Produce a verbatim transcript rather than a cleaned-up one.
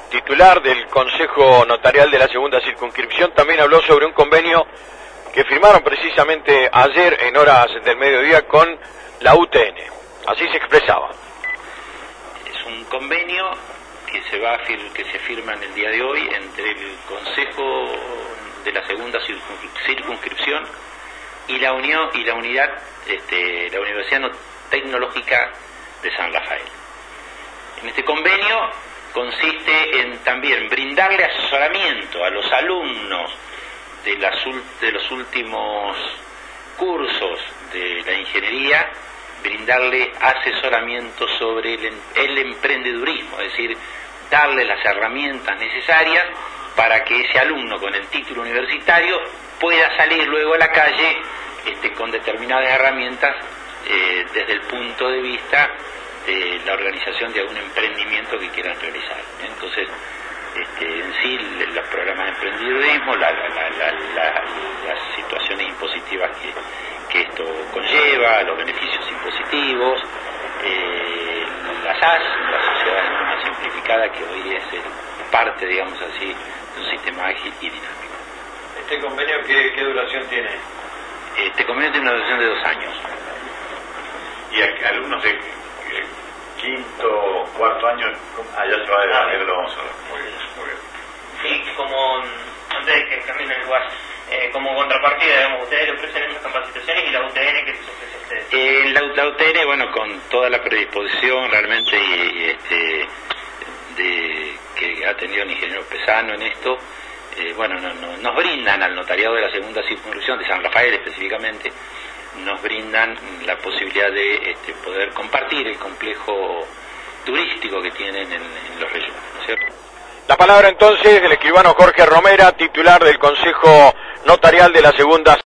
titular del Consejo Notarial de la Segunda Circunscripción, también habló sobre un convenio que firmaron precisamente ayer en horas del mediodía con la U T N. Así se expresaba. Es un convenio que se va a fir que se firma en el día de hoy entre el Consejo de la Segunda Circunscripción y la Unión y la unidad este, la Universidad Tecnológica de San Rafael. En este convenio consiste en también brindarle asesoramiento a los alumnos de, las, de los últimos cursos de la ingeniería, brindarle asesoramiento sobre el, el emprendedurismo, es decir, darle las herramientas necesarias para que ese alumno con el título universitario pueda salir luego a la calle este, con determinadas herramientas eh, desde el punto de vista de la organización de algún emprendimiento que quieran realizar. Entonces, este, en sí, los programas de emprendedurismo, la, la, la, la, la, las situaciones impositivas que, que esto conlleva, los beneficios impositivos, eh, las A S, la Sociedad Anónima Simplificada, que hoy es el, parte, digamos así, de un sistema ágil y dinámico. ¿Este convenio qué, qué duración tiene? Este convenio tiene una duración de dos años. ¿Y a, alumnos de eh, quinto, cuarto año, allá se va a debatir, lo vamos a ver? Muy bien, muy bien. Sí, como, antes de que cambien el lugar, eh, como contrapartida, digamos, ustedes le ofrecen esas capacitaciones y la U T N, ¿qué se ofrece a ustedes? Eh, la, la U T N, bueno, con toda la predisposición realmente y, y este, de, que ha tenido el ingeniero Pesano en esto, eh, bueno, no, no, nos brindan al notariado de la Segunda Circunscripción, de San Rafael específicamente, nos brindan la posibilidad de este, poder compartir el complejo turístico que tienen en, en los rellenos, ¿no es cierto? La palabra entonces del escribano Jorge Romera, titular del Consejo Notarial de la Segunda